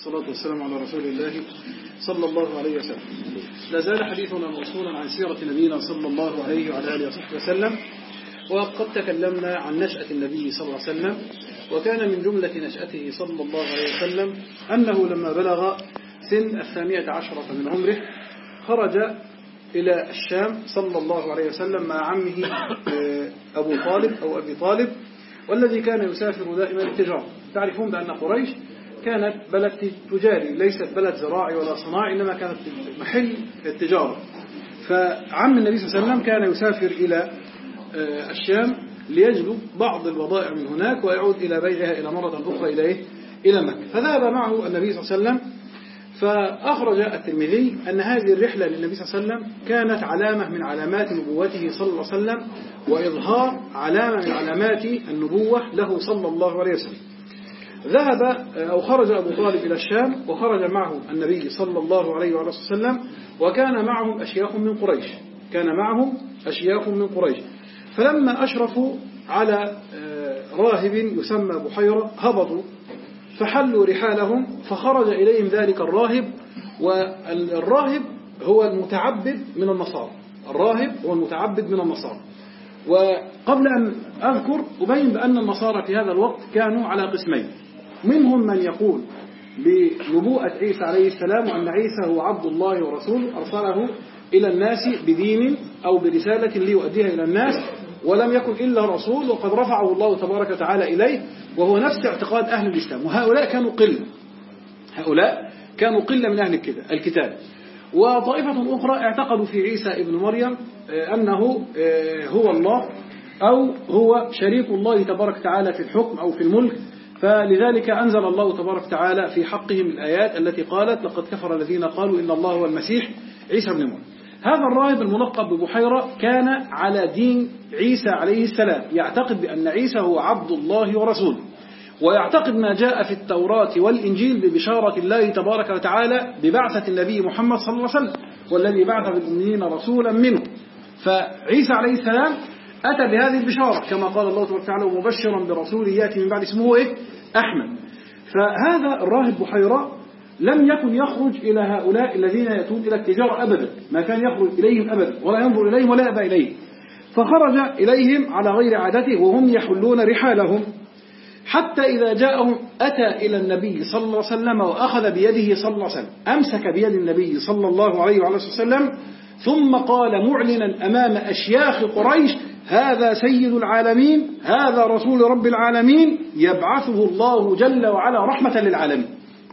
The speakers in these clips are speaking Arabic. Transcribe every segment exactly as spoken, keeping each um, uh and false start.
الصلاة والسلام على رسول الله صلى الله عليه وسلم. لا زال حديثنا موصولا عن سيرة نبينا صلى الله عليه وعلى آله وصحبه وسلم، وقد تكلمنا عن نشأة النبي صلى الله عليه وسلم. وكان من جملة نشأته صلى الله عليه وسلم أنه لما بلغ سن الثانية عشرة من عمره خرج إلى الشام صلى الله عليه وسلم مع عمه أبو طالب أو أبي طالب، والذي كان يسافر دائما التجارة. تعرفون بأن قريش كانت بلد تجاري، ليست بلد زراعي ولا صناعي، إنما كانت محل التجارة. فعم النبي صلى الله عليه وسلم كان يسافر إلى الشام ليجلب بعض البضائع من هناك ويعود إلى بيعها إلى مرة أخرى إلى إيه؟ إلى مكة. فذهب معه النبي صلى الله عليه وسلم. فأخرج الترمذي أن هذه الرحلة للنبي صلى الله عليه وسلم كانت علامة من علامات نبوته صلى الله عليه وسلم، وإظهار علامة من علامات النبوة له صلى الله عليه وسلم. ذهب أو خرج أبو طالب إلى الشام، وخرج معه النبي صلى الله عليه وسلم، وكان معهم أشياخ من قريش كان معهم أشياخ من قريش فلما أشرفوا على راهب يسمى بحيرة هبطوا فحلوا رحالهم، فخرج إليهم ذلك الراهب. والراهب هو المتعبد من النصارى الراهب هو المتعبد من النصارى وقبل أن أذكر أبين بأن النصارى في هذا الوقت كانوا على قسمين: منهم من يقول بنبوءة عيسى عليه السلام وأن عيسى هو عبد الله ورسوله أرسله إلى الناس بدين أو برسالة ليؤديها إلى الناس، ولم يكن إلا رسول وقد رفعه الله تبارك وتعالى إليه، وهو نفس اعتقاد أهل الإسلام. وهؤلاء كانوا قلة هؤلاء كانوا قلة من أهل الكتاب. وطائفة أخرى اعتقدوا في عيسى ابن مريم أنه هو الله أو هو شريك الله تبارك وتعالى في الحكم أو في الملك، فلذلك أنزل الله تبارك وتعالى في حقهم الآيات التي قالت: لقد كفر الذين قالوا إن الله هو المسيح عيسى ابن مريم. هذا الراهب الملقب ببحيرة كان على دين عيسى عليه السلام، يعتقد بأن عيسى هو عبد الله ورسوله، ويعتقد ما جاء في التوراة والإنجيل ببشارة الله تبارك وتعالى ببعثة النبي محمد صلى الله عليه وسلم، والذي بعث بالأميين رسولا منه. فعيسى عليه السلام أتى بهذه البشارة كما قال الله تبارك وتعالى: ومبشرا برسول يأتي من بعد اسمه إيه؟ أحمد. فهذا الراهب بحيرة لم يكن يخرج إلى هؤلاء الذين يأتون إلى التجارة أبدا، ما كان يخرج إليهم أبدا ولا ينظر إليهم ولا يأبى إليهم. فخرج إليهم على غير عادته وهم يحلون رحالهم، حتى إذا جاءهم أتى إلى النبي صلى الله عليه وسلم وأخذ بيده صلى الله عليه وسلم، أمسك بيد النبي صلى الله عليه وسلم، ثم قال معلنا أمام أشياخ قريش: هذا سيد العالمين، هذا رسول رب العالمين، يبعثه الله جل وعلا رحمة للعالمين.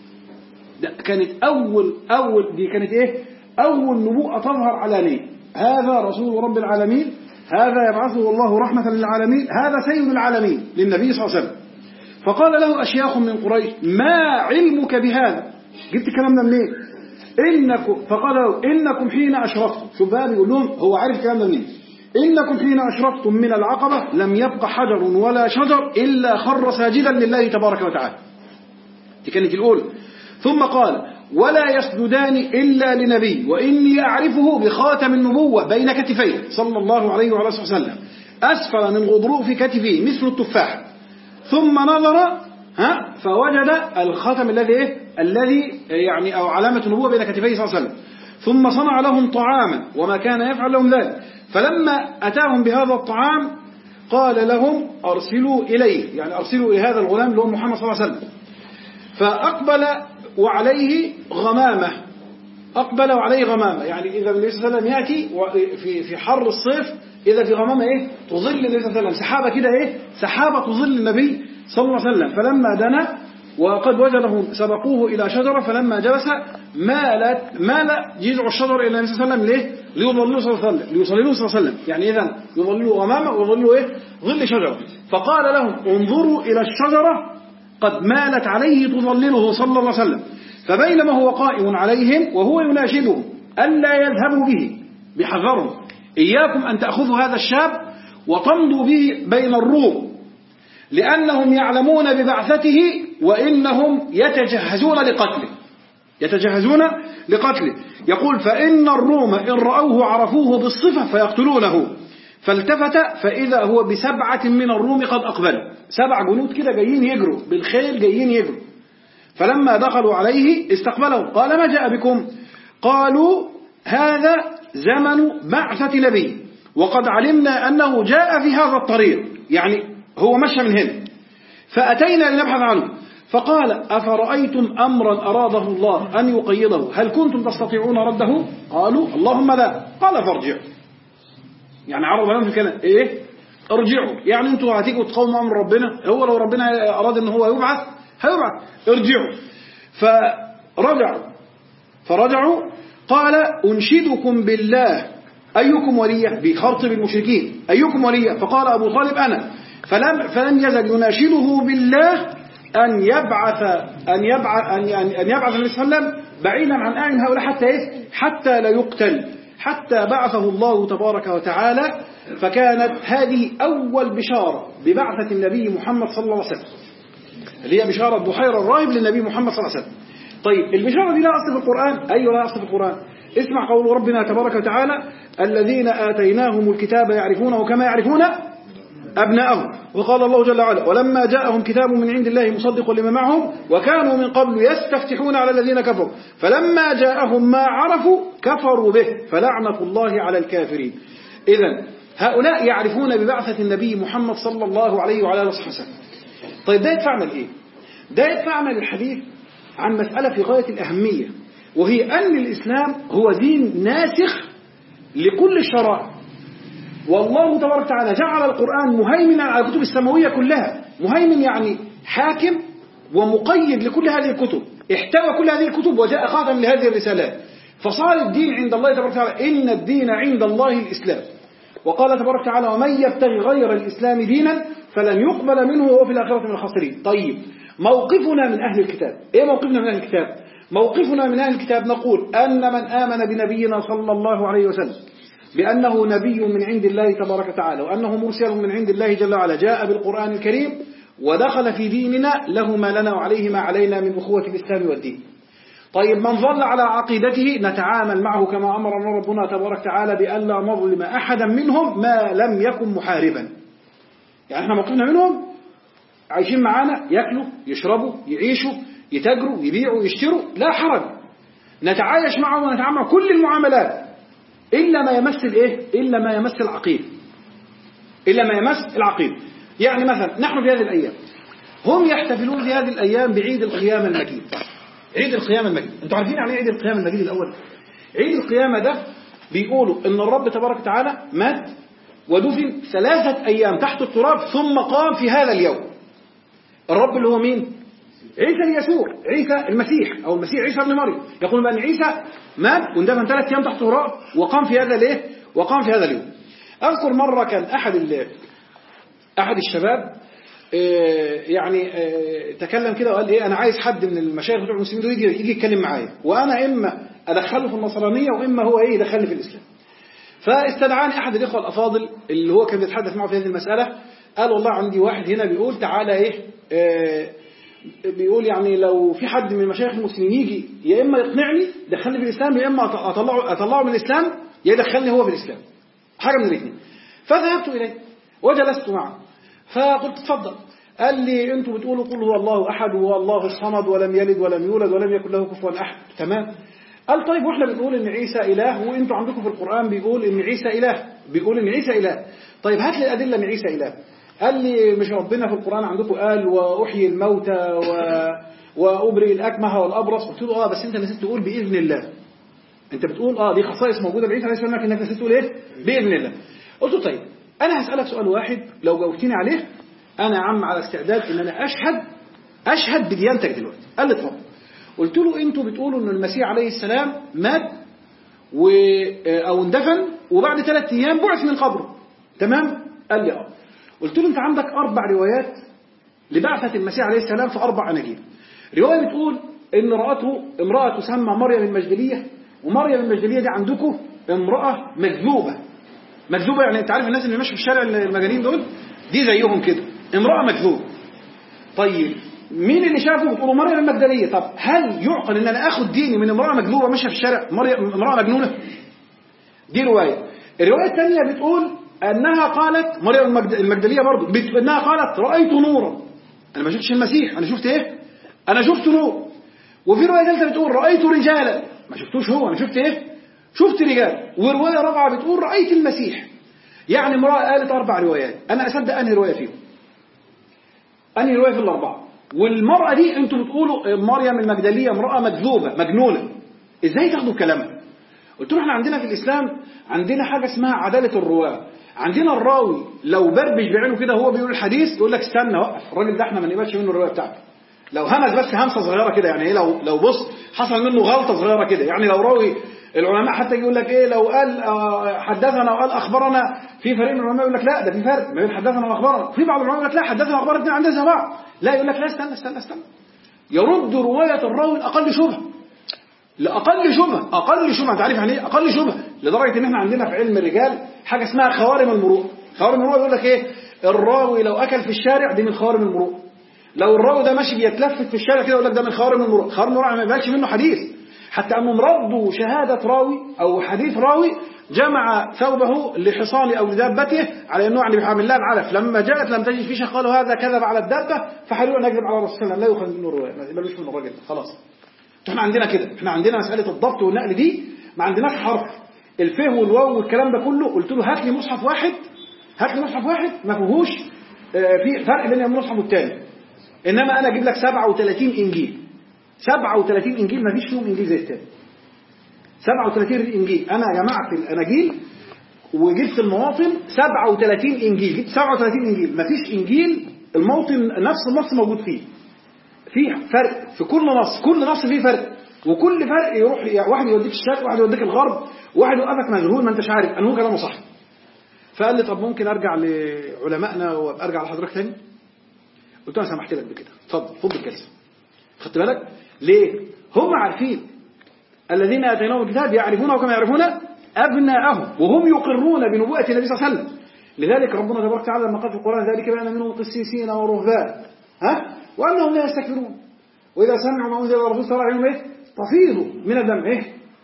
ده كانت أول أول دي كانت إيه؟ أول نبوءة تظهر علانية: هذا رسول رب العالمين، هذا يبعثه الله رحمة للعالمين، هذا سيد العالمين للنبي صلى الله عليه وسلم. فقال له أشياخ من قريش: ما علمك بهذا؟ جبت الكلام ده منين؟ إنكم فقال له: إنكم حين أشرفتم، شوف بقى بيقول لهم هو عارف الكلام ده منين. إنكم حين أشرفتم من العقبة لم يبق حجر ولا شجر إلا خر ساجدا لله تبارك وتعالى. دي كانت الأولى. ثم قال: ولا يسجدان إلا لنبي، وإني أعرفه بخاتم النبوة بين كتفيه صلى الله عليه وعلى آله وسلم، أسفل من غضروف كتفه مثل التفاح. ثم نظر ها فوجد الخاتم الذي إيه؟ الذي يعني أو علامة النبوة بين كتفيه صلى الله عليه وسلم. ثم صنع لهم طعاما وما كان يفعل لهم ذلك. فلما أتاهم بهذا الطعام قال لهم: أرسلوا إليه، يعني أرسلوا إلى هذا الغلام اللي هو محمد صلى الله عليه وسلم. فأقبل وعليه غمامة أقبل وعليه غمامة يعني إذا النبي صلى الله عليه وسلم يأتي في في حر الصيف، إذا في غمامة إيه؟ تظل النبي صلى الله عليه وسلم، سحابة كده إيه؟ سحابة تظل النبي صلى الله عليه وسلم. فلما دنا وقد وجدهم سبقوه إلى شجرة، فلما جلس مالت مال جذع الشجر إلى النبي صلى الله عليه وسلم. ليه؟ ليظللوا صلى الله عليه وسلم ليصللوا صلى الله عليه وسلم يعني إذا يظللوا غمامة ويظللوا إيه؟ ظل شجرة. فقال لهم: انظروا إلى الشجرة قد مالت عليه تظلله صلى الله عليه وسلم. فبينما هو قائم عليهم وهو يناشدهم ألا يذهبوا به، بحذرهم: إياكم أن تأخذوا هذا الشاب وتمضوا به بين الروم، لأنهم يعلمون ببعثته وإنهم يتجهزون لقتله يتجهزون لقتله يقول: فإن الروم إن رأوه عرفوه بالصفة فيقتلونه. فالتفت فإذا هو بسبعة من الروم قد أقبلوا، سبع جنود كده جايين يجروا بالخيل، جايين يجروا. فلما دخلوا عليه استقبلهم قال: ما جاء بكم؟ قالوا: هذا زمن بعثة نبي، وقد علمنا أنه جاء في هذا الطريق، يعني هو مشى من هنا، فأتينا لنبحث عنه. فقال: أفرأيتم أمرا أراده الله أن يقيضه هل كنتم تستطيعون رده؟ قالوا: اللهم لا. قال: فارجعوا. يعني عرض لهم في الكلام إيه؟ ارجعوا، يعني أنتوا هتيجوا تقوموا أمر ربنا، هو لو ربنا أراد أن هو يبعث هيبعث، ارجعوا. فرجعوا فرجعوا قال: أنشدكم بالله أيكم وليه، بخرطب المشركين، أيكم وليه؟ فقال أبو طالب: أنا. فلم فلم يزل يناشده بالله أن يبعث أن يبعث أن أن يبعث النبي صلى الله عليه وسلم بعيدا عن أعين هؤلاء حتى إيه؟ حتى لا يقتل، حتى بعثه الله تبارك وتعالى. فكانت هذه أول بشارة ببعثة النبي محمد صلى الله عليه وسلم، اللي هي بشارة بحير الراهب للنبي محمد صلى الله عليه وسلم. طيب البشارة دي لا أصل في القرآن؟ أيوة لا أصل في القرآن. اسمع قول ربنا تبارك وتعالى: الذين آتيناهم الكتاب يعرفونه كما يعرفون أبناءهم. وقال الله جل وعلا: ولما جاءهم كتاب من عند الله مصدق لما معهم وكانوا من قبل يستفتحون على الذين كفروا فلما جاءهم ما عرفوا كفروا به فلعنة الله على الكافرين. إذن هؤلاء يعرفون ببعثة النبي محمد صلى الله عليه وعلى آله وسلم. طيب ده يدفعنا لإيه؟ ده يدفعنا للحديث عن مسألة في غاية الأهمية، وهي أن الإسلام هو دين ناسخ لكل الشرائع. والله تبارك وتعالى جعل القرآن مهيمنا على الكتب السماوية كلها. مهيمن يعني حاكم ومقيد لكل هذه الكتب، احتوى كل هذه الكتب وجاء خاتم لهذه الرسالات. فصار الدين عند الله تبارك وتعالى: إن الدين عند الله الإسلام. وقال تبارك وتعالى: ومن يبتغي غير الإسلام دينا فلن يقبل منه وهو في الآخرة من الخاسرين. طيب موقفنا من أهل الكتاب إيه؟ موقفنا من أهل الكتاب موقفنا من أهل الكتاب نقول أن من آمن بنبينا صلى الله عليه وسلم بأنه نبي من عند الله تبارك وتعالى وأنه مرسل من عند الله جل وعلا جاء بالقرآن الكريم ودخل في ديننا له ما لنا وعليه ما علينا من أخوة الإسلام والدين. طيب من ظل على عقيدته نتعامل معه كما أمرنا ربنا تبارك وتعالى بأن لا نظلم أحدا منهم ما لم يكن محاربا. يعني احنا موقفنا منهم عايشين معانا، يأكلوا يشربوا يعيشوا يتاجروا يبيعوا يشتروا، لا حرج، نتعايش معهم ونتعامل مع كل المعاملات إلا ما يمس الإيه؟ إلا ما يمس العقيد إلا ما يمس العقيد. يعني مثلا نحن في هذه الأيام هم يحتفلون في هذه الأيام بعيد القيامة المجيد. عيد القيامة المجيد، أنتوا عارفين يعني عيد القيامة المجيد الأول؟ عيد القيامة ده بيقولوا إن الرب تبارك وتعالى مات ودفن ثلاثة أيام تحت التراب ثم قام في هذا اليوم. الرب اللي هو مين؟ عيسى يسوع، عيسى المسيح أو المسيح عيسى ابن مريم. يقول بأن عيسى مات واندفن ثلاثة أيام تحت التراب وقام في هذا الايه؟ وقام في هذا اليوم. أذكر مرة كان أحد أحد الشباب يعني تكلم كده وقال إيه: أنا عايز حد من المشايخ بتوع المسلمين دول يجي يجي يتكلم معايا، وأنا إما أدخله في النصرانية وإما هو إيه يدخلني في الإسلام. فاستدعاني أحد الإخوة الأفاضل اللي هو كان بيتحدث معه في هذه المسألة، قال: والله عندي واحد هنا بيقول تعالى إيه آه بيقول يعني لو في حد من المشايخ المسلمين يجي يا إما يقنعني دخلني في الإسلام يا إما أطلعه أطلعه من الإسلام يا يدخلني هو في الإسلام، حاجة من الاثنين. فذهبت إليه وجلست معه فقلت: تفضل. قال لي: أنتم بتقولوا قل هو الله أحد وهو الله الصمد ولم يلد ولم يولد ولم يكن له كفوا أحد. تمام. قال: طيب وإحنا بنقول إن عيسى إله وأنتم عندكم في القرآن بيقول إن عيسى إله بيقول إن عيسى إله. طيب هات لي الأدلة إن عيسى إله. قال لي: مش ربنا في القرآن عندكم قال وأحيي الموتى و... وأبرئ الأكمه والأبرص؟ قلت له: آه بس أنت نسيت تقول بإذن الله. أنت بتقول آه دي خصائص موجودة بعيسى عليه السلام لكنك نسيت تقول إيه؟ بإذن الله. قلت له: طيب أنا هسألك سؤال واحد لو جاوبتني عليه أنا يا عم على استعداد إن أنا أشهد أشهد بديانتك دلوقتي. قال لي: اتفضل. قلت له: أنتوا بتقولوا إن المسيح عليه السلام مات و... أو اندفن وبعد ثلاث أيام بعث من قبره، تمام؟ قال لي: آه. قلت له: أنت عندك أربع روايات لبعثة المسيح عليه السلام في أربع أناجيل. رواية بتقول إن رأته امرأة تسمى مريم المجدلية، ومريم المجدلية دي عندكم امرأة مجذوبة. مجذوبة يعني أنت عارف الناس اللي ماشوا في الشارع المجانين دول دي زيهم كده، امرأة مجذوبة. طيب مين اللي شافه؟ بتقولوا مريم المجدلية. طب هل يعقل إن أنا آخد ديني من امرأة مجذوبة ماشية في الشارع، مريم امرأة مجنونة؟ دي رواية. الرواية الثانية بتقول أنها قالت مريم المجدلية برضو أنها قالت: رأيت نورا. أنا ما شفتش المسيح، أنا شفت إيه؟ أنا شفت نور. وفي رواية ثالثة بتقول رأيت رجالا، ما شفتوش هو، أنا شفت إيه؟ شفت رجال. ورواية رابعة بتقول رأيت المسيح. يعني امرأة قالت أربع روايات، أنا أصدق أنهي رواية فيهم؟ أنهي رواية في الأربعة؟ والمرأة دي أنتوا بتقولوا مريم المجدلية امرأة مكذوبة مجنونة، إزاي تاخدوا كلامها؟ قلت له احنا عندنا في الإسلام عندنا حاجة اسمها عدالة الرواة. عندنا الراوي لو بربش بعينه كده هو بيقول الحديث يقول لك استنى وقف، الراجل ده احنا ما نقبلش منه الرواية بتاعته. لو همس بس همسة صغيرة كده، يعني ايه، لو لو بص حصل منه غلطة صغيرة كده، يعني لو راوي العلماء حتى يقول لك ايه، لو قال حدثنا وقال اخبرنا، في فريق من العلماء يقول لك لا ده في فرق ما بين حدثنا واخبرنا، في بعض العلماء يقول لك لا حدثنا واخبرنا الاثنين عندنا زي بعض، لا يقول لك لا استنى استنى استنى يرد رواية الراوي الاقل شبهة، لأقل شبهة، أقل شبهة، أنت عارف يعني إيه أقل شبهة؟ لدرجة إن إحنا عندنا في علم الرجال حاجة اسمها خوارم المروءة. خوارم المروءة يقول لك إيه؟ الراوي لو أكل في الشارع دي من خوارم المروءة. لو الراوي ده ماشي بيتلفت في الشارع كده يقول لك ده من خوارم المروءة. خوارم المروءة ما يبقاش منه حديث، حتى أنهم ردوا شهادة راوي أو حديث راوي جمع ثوبه لحصان أو لدابته على أنه يعني بيحمل لها العلف، لما جاءت لم تجد فيه قالوا هذا كذب على الدابة فحلوا أن يكذب على الرسول صلى الله عليه وسلم، لا يؤخذ منه الرواية، ما يقبلوش منه الراجل خلاص. احنا عندنا كده، احنا عندنا مسألة الضبط والنقل دي ما عندناش حرف الفه والواو والكلام ده كله. قلت له هات لي مصحف واحد، هات لي مصحف واحد ما فيهوش اه في فرق بين المصحف والتاني، انما انا اجيب لك سبعة وثلاثين انجيل، سبعة وثلاثين انجيل ما فيش فيهم انجيل زي التاني، سبعة وثلاثين انجيل. انا جمعت الاناجيل وجبت المواطن سبعة وثلاثين انجيل، جبت سبعة وثلاثين انجيل ما فيش انجيل الموطن نفس النص موجود فيه، في فرق في كل نص، كل نص فيه فرق، وكل فرق يروح يعني واحد يوديك الشرق واحد يوديك الغرب، واحد يوقفك مذهول ما انتش عارف انه كلامه صح. فقال لي طب ممكن ارجع لعلمائنا وارجع لحضرتك تاني؟ قلت له انا سمحت لك بكده، اتفضل فضل الجلسه. خدت بالك ليه؟ هم عارفين الذين اتيناهم الكتاب يعرفونه كما يعرفون ابناءهم وهم يقرون بنبوءه النبي صلى الله عليه وسلم. لذلك ربنا تبارك وتعالى لما قال في القران ذلك بان منهم قسيسين ورهبان ها وانهم لا يستكبرون واذا سمعوا ما انزل الى الرسول صلى الله عليه وسلم ايه تفيض من الدم ايه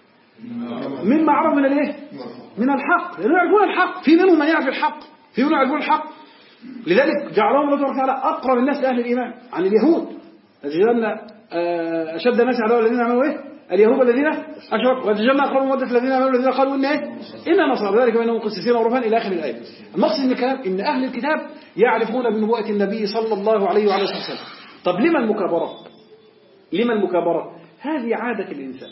مما عرف من الايه من الحق، لانهم يعرفون الحق، في منهم من يعرف الحق، في منهم يعرفون الحق. لذلك جعلهم الله تبارك وتعالى اقرب الناس لاهل الايمان عن اليهود. لأن اشد الناس عداوه الذين عملوا ايه اليهود الذين اشركوا، وتجعلنا اقرب مودة الذين امنوا الذين قالوا ان ايه ان نصارى ذلك بانهم قسيسين ورهبان الى اخر الايه. المقصد من الكلام ان اهل الكتاب يعرفون بنبوءه النبي صلى الله عليه وعلى اله وسلم. طب لما المكابره؟ لما المكابره؟ هذه عاده الانسان،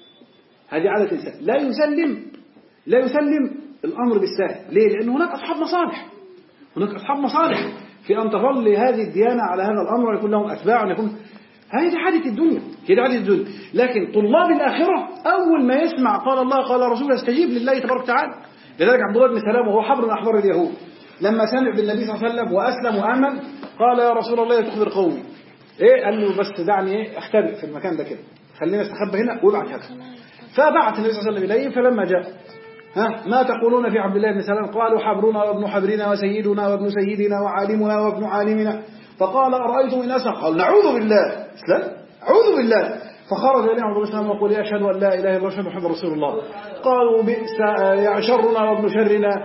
هذه عاده الانسان، لا يسلم لا يسلم الامر بالسهل. ليه؟ لان هناك اصحاب مصالح، هناك اصحاب مصالح في ان تظل هذه الديانه على هذا الامر ويكون لهم اتباع ويكون هذه عادة الدنيا، هذه عادة الدنيا. لكن طلاب الآخرة أول ما يسمع قال الله قال رسوله يستجيب لله تبارك وتعالى. لذلك عبد الله بن سلام وهو حبر من أحبار اليهود لما سمع بالنبي صلى الله عليه وسلم وأسلم وآمن قال يا رسول الله تخبر قومي إيه؟ قال له بس دعني إيه أختبئ في المكان ده كده، خلينا استخبى هنا وابعت هكذا. فبعت النبي صلى الله عليه وسلم إليه، فلما جاء ها ما تقولون في عبد الله بن سلام؟ قالوا حبرنا وابن حبرنا وسيدنا وابن سيدنا وعالمنا وابن عالمنا. فقال أرأيتم إن أسرق؟ قال نعوذ بالله اسلام أعوذ بالله. فخرج إليه عبد الله بن سلام وقال أشهد أن لا إله إلا الله وأشهد محمد رسول الله. قالوا بئس يا شرنا وابن شرنا،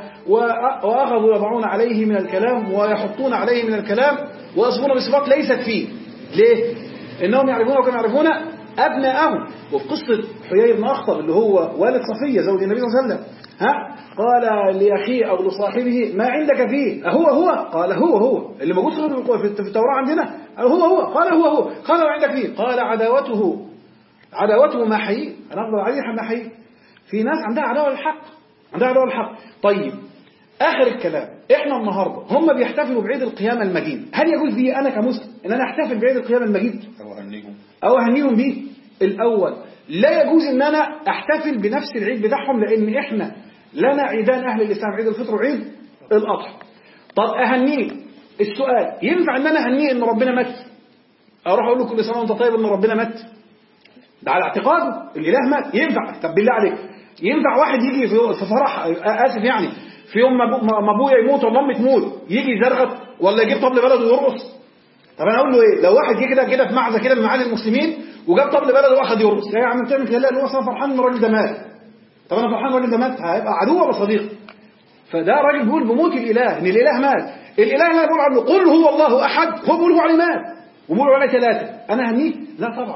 وأخذوا يضعون عليه من الكلام ويحطون عليه من الكلام ويصفون بصفات ليست فيه. ليه؟ إنهم يعرفون وكانوا يعرفون أبناءهم. وفي قصة حيي بن أخطب اللي هو والد صفية زوج النبي صلى الله عليه وسلم ها قال لأخيه أو لصاحبه ما عندك فيه؟ أهو هو؟ قال هو هو اللي موجود في التوراة عندنا، هو هو. قال هو هو. قال ما عندك فيه؟ قال عداوته عداوته ما حيي، أنا أفضل عليه ما حيي. في ناس عندها عداوة للحق، عندها عداوة للحق. طيب آخر الكلام، إحنا النهاردة هم بيحتفلوا بعيد القيامة المجيد، هل يجوز لي أنا كمسلم إن أنا أحتفل بعيد القيامة المجيد أو أهنيهم أو أهنيهم بيه؟ الأول لا يجوز إن أنا أحتفل بنفس العيد بتاعهم، لأن إحنا لنا عيدان أهل الإسلام، عيد الفطر وعيد الأضحى. طب أهنيه، السؤال ينفع إن أنا أهنيه إن ربنا مات؟ أروح أقول له كل سنة وأنت طيب إن ربنا مات؟ ده على اعتقاده الإله مات، ينفع؟ طب بالله عليك ينفع واحد يجي في فرح آسف يعني في يوم ما أبويا يموت ولا أمي تموت يجي يزرغط ولا يجيب طبل بلده ويرقص؟ طب أنا أقول له إيه؟ لو واحد جه كده كده في معزة كده من معالي المسلمين وجاب طبل بلده واحد يرقص، يا عم بتعمل كده لأن هو أصلا فرحان إن الراجل ده مات. طب أنا فرحان الراجل ده مات، هيبقى عدو ولا صديق؟ فده راجل بيقول بموت الإله، إن الإله مات. الإله ما بيقول عنه قل هو الله أحد، هو بيقول هو عليه مات وبيقول عليه ثلاثة، أنا هنيه؟ لا طبعا.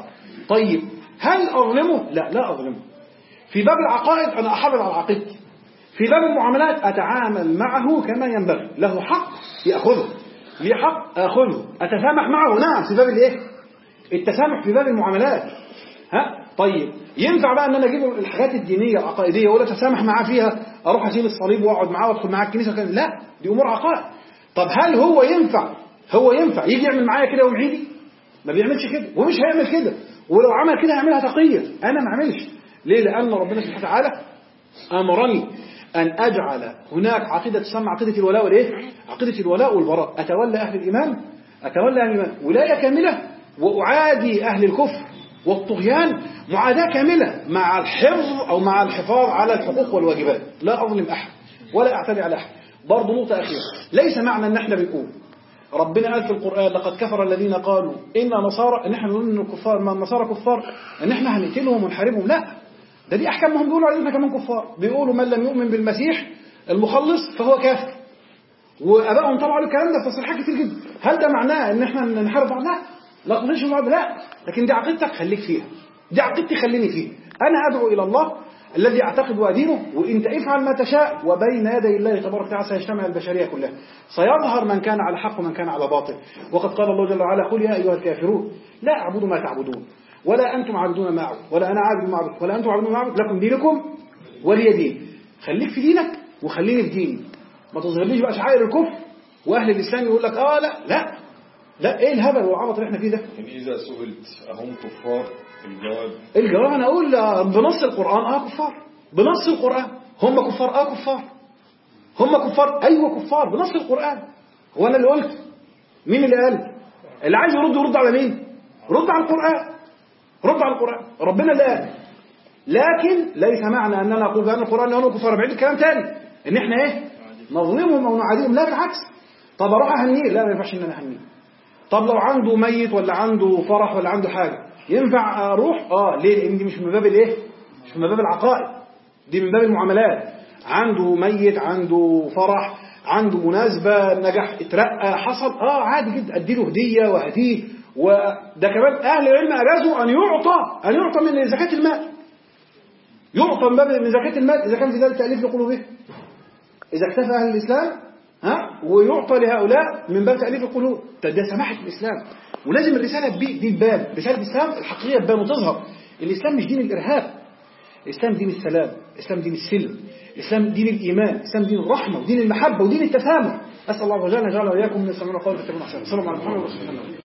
طيب هل أظلمه؟ لا لا أظلمه. في باب العقائد أنا أحافظ على عقيدتي، في باب المعاملات أتعامل معه كما ينبغي، له حق يأخذه، لي حق أخذه، أتسامح معه، نعم في باب الإيه؟ التسامح في باب المعاملات. ها طيب ينفع بقى ان انا اجيب الحاجات الدينيه العقائديه ولا اتسامح معاه فيها، اروح اشيل الصليب واقعد معاه وادخل معاه الكنيسه وكذا؟ لا، دي امور عقائد. طب هل هو ينفع هو ينفع يجي يعمل معايا كده ويمحيني؟ ما بيعملش كده ومش هيعمل كده، ولو عمل كده هيعملها تقيه، انا ما اعملش. ليه؟ لان ربنا سبحانه وتعالى امرني ان اجعل هناك عقيده تسمى عقيده الولاء والايه؟ عقيده الولاء والبراء. اتولى اهل الايمان، اتولى اهل الايمان ولايه كامله، واعادي اهل الكفر والطغيان معاداة كاملة مع الحفظ أو مع الحفاظ على الحقوق والواجبات. لا أظلم أحد ولا أعتدي على أحد. برضه نقطة أخيرة، ليس معنى أن احنا بنقول ربنا قال في القرآن لقد كفر الذين قالوا إن نصارى، إن احنا نقول إن الكفار ما النصارى كفار إن احنا هنقتلهم ونحاربهم. لا، ده دي أحكامهم، بيقولوا علينا كمان كفار، بيقولوا من لم يؤمن بالمسيح المخلص فهو كافر، وأبائهم طبعا الكلام ده في تصريحات كتير جدا. هل ده معناه إن احنا نحارب بعض؟ لا، لا تنشي بعض، لا، لكن دي عقيدتك خليك فيها، دي عقيدتي خليني فيها. أنا أدعو إلى الله الذي أعتقد وأدينه، وإنت افعل ما تشاء، وبين يدي الله تبارك وتعالى سيجتمع البشرية كلها، سيظهر من كان على حق ومن كان على باطل. وقد قال الله جل وعلا قل يا أيها الكافرون لا أعبد ما تعبدون ولا أنتم عابدون ما أعبد ولا أنا عابد ما أعبد ولا أنتم عابدون ما أعبد لكم دينكم ولي دين. خليك في دينك وخليني في ديني، ما تظهرليش بقى شعائر الكفر وأهل الإسلام يقول لك آه لا لا لا، إيه الهبل والعبط اللي احنا فيه ده؟ يعني إذا سئلت أهم كفار؟ الجواب الجواب أنا أقول بنص القرآن آه كفار، بنص القرآن. هم كفار آه كفار، هم كفار أيوة كفار بنص القرآن. هو أنا اللي قلت؟ مين اللي قال؟ اللي عايز يرد يرد على مين؟ رد على القرآن، رد على القرآن. ربنا اللي قال. لكن ليس معنى أننا نقول بأن القرآن أنه كفار بعيد الكلام تاني إن إحنا إيه نظلمهم أو نعاديهم، لا بالعكس. طب أروح أهنيه؟ لا، ما ينفعش إن أنا أهنيه. طب لو عنده ميت ولا عنده فرح ولا عنده حاجة ينفع أروح؟ آه ليه؟ لأن دي مش من باب الإيه؟ مش من باب العقائد، دي من باب المعاملات. عنده ميت، عنده فرح، عنده مناسبة، نجح، اترقى، حصل، آه عادي جدا أديله هدية وهديه. وده كمان أهل العلم أجازوا أن يعطى أن يعطى من زكاة المال، يعطى من باب من زكاة المال إذا كان في ذلك تأليف لقلوبهم، إذا اكتفى أهل الإسلام ها ويعطى لهؤلاء من باب تأليف القلوب. ده سماحة الإسلام، ولازم الرسالة دي تبان، رسالة الإسلام الحقيقية تبان وتظهر. الإسلام مش دين الإرهاب، الإسلام دين السلام، الإسلام دين السلم، الإسلام دين الإيمان، الإسلام دين الرحمة ودين المحبة ودين التسامح. أسأل الله عز وجل أن يجعل وإياكم من السامعين القول فاتبعون أحسنه. صلى الله عليه وسلم.